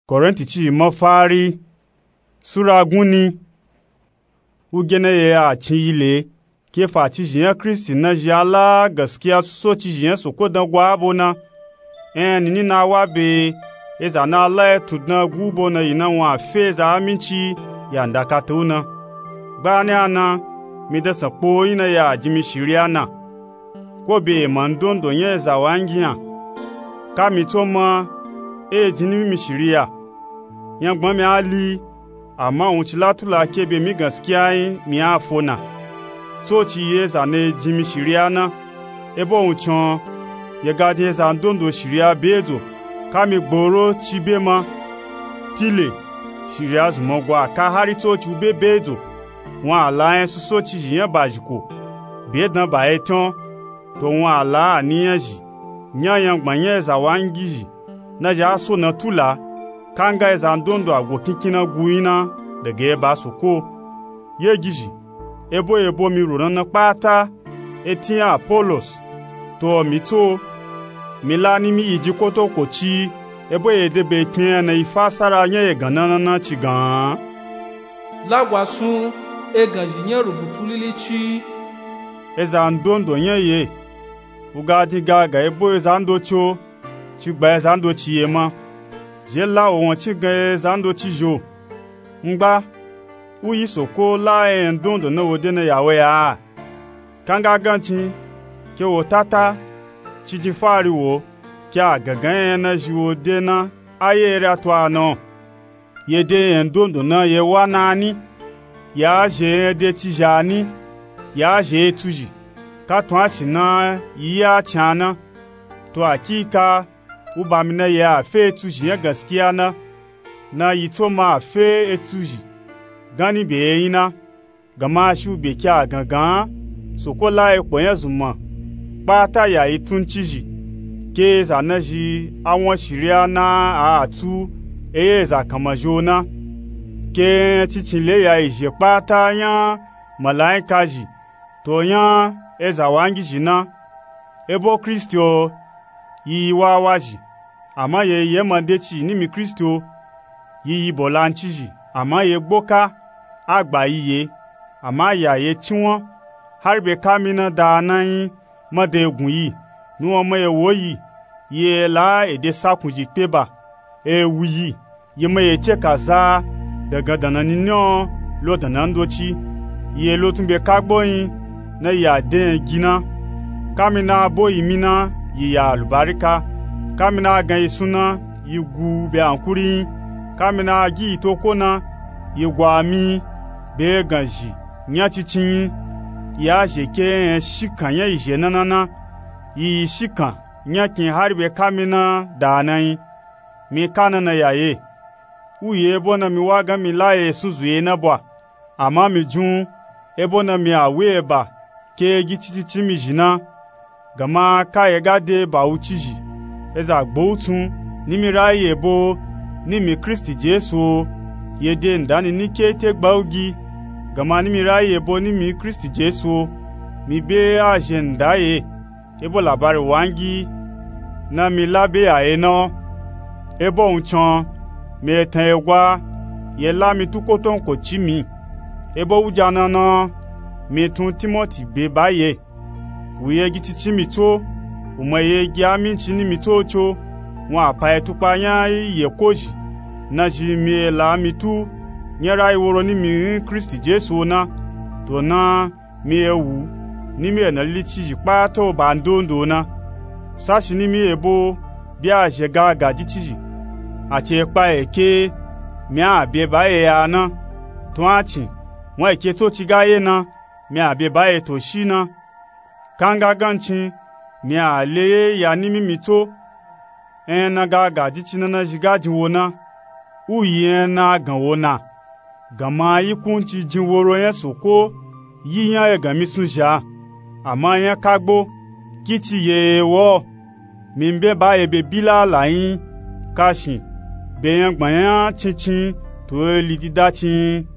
Korinti ci mafari Sura guni ugene ya cin yile ke faci jiyan Kristi na jala gaskiya so ci jiyan su ko dan gwabo na ni na wabe eza na Allah tudna gubo na ina wa feza aminci ya ndaka tuna bani ana mi da sakpo ina ya jimi shiriana ko be mandondo nye za wangiya ka mi to ma jini mi shiriya yan gbon mi ali amma un ci latula kebe mi gaskiya mi afona so ci yeza ne jimi shiriana ebo un chon ye gade za ndondo shiria bezo ka mi gboro ci be ma tile shiria zumogwa ka hari to ci be bezo won ala so ci yan bajiko be dan ba eton to won ala aniyan ji nyan gbanye za wangiji na ja so na tula kanga eza ndondo agwo kinkina guina daga eba soko ye giji ebo mi ro na pata etia Apollos to mito milani mi yiji koto kochi ebo edebe pin na ifasara nya ganana na chigan lagwasun eganji nya rubutu lilichi eza ndondo nya ye ugadi gaga ebo eza ndocho chigba eza ndochi yema jela won chigan eza ndochi jo ngba uyi soko la ndondo na wode na yawe ya kanga ganchi ke wo tata chiji fari wo kya gagan na jiwo de na ayere atwa no ye de ndondo na ye wanani ya je de tijani ya je tuji ka twa china ya chana to akika ubamina ya fe tuji ya gaskiya na yito ma fe etuji gani be ina gama shu be kya gangan sokola epoyan zuma pata ya itunchiji ke zanaji awon shiria na atu za kamajona ke chichile ya ije pata yan malaika ji to yan eza wangi jina ebo Kristo yi wawaji ama ye mandechi ni mi Kristo yi bolanchiji ama ye gboka agba iye ama ya ye tiwon harbe kamina da nan made egun yi nu omo ewo yi ye la ede sakunji peba ewu yi ye me cheka za daga danani no lo danandochi ye lo tunbe kagboyin na ya den gina kamina boyi mina ye ya albarika kamina gan isuna yigu be ankuri kamina gi tokona yegwami be ganji nya chichin ya jeke shikan ya ije nanana yi shikan nya kin harbe kamina danai mi kanana yaye uye bona mi waga mi laye suzuye na bwa ama mi jun ebona mi aweba ke gititi mi jina gama ka ye gade ba uchiji eza gboutun ni mi raye bo ni mi Kristi Jesu yede ndani ni kete gbaugi gama ni mi raye bo ni mi Kristi Jesu mi be agenda ye ebo labari wangi na mi labe aeno ebo unchon mi etan egwa ye la mi tukoton ko chimi ebo ujana na mi tun Timothy be baye uye gititi mi to umaye giami chini mi to cho won apa etupa yan ye koji na ji mi la mi tu nyera iworo ni mi Kristi Jesu na to na mi ewu ni mi na lichi pa to bandondo na sashi ni mi ebo bi aje gaga jichiji ati epa eke mi abie bae ya na to achi won eke to ti gaye na mi abie bae to shi na kanga ganchi mi ale ya ni mi to na gaga jichina na jigaji wona uye na ganwona gama yikunchi jinworo yen soko yiyan egami sunja ama yen kagbo kiti ye wo mi nbe ba ebe bila layin kashin be yen gbanyan chinchin to lidida chin